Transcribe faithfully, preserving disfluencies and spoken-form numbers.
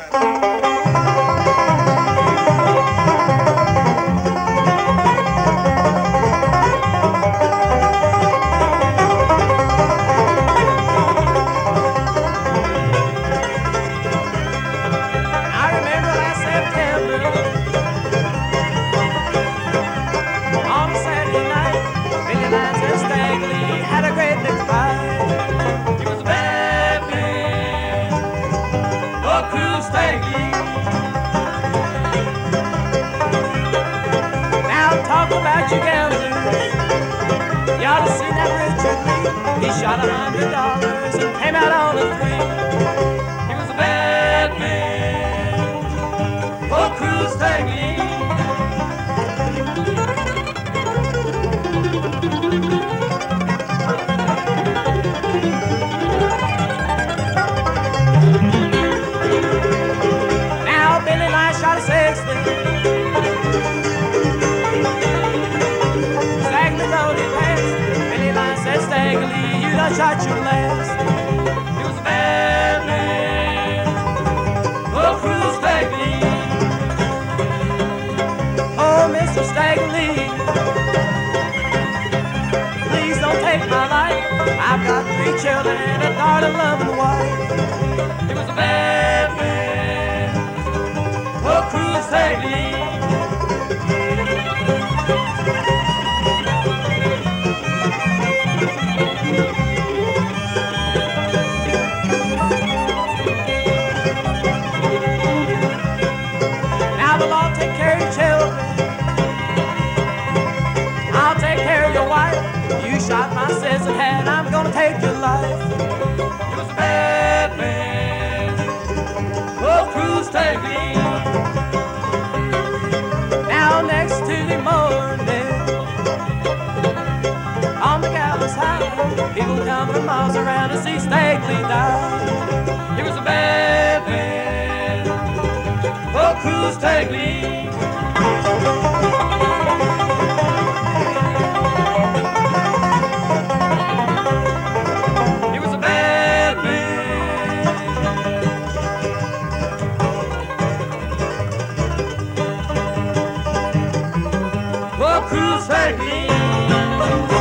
He shot a hundred dollars and came out on a three. He was a bad man, oh Cruz Stagley. Now Billy Nye shot a sixty. Stagley told him past. Billy Nye said, Stagley, you done shot your last. He was a bad man, oh Cruz Stagley. Oh, Mister Stagley, please don't take my life. I've got three children and a daughter, loving wife. He was a bad man, oh Cruz Stagley. You shot my sister and I'm gonna take your life. He was a bad man, oh Cruz Stagley. Now next Tuesday morning, on the gallows high, people come from miles around to see Stagley die. He was a bad man, oh Cruz Stagley. Cruz Stagley.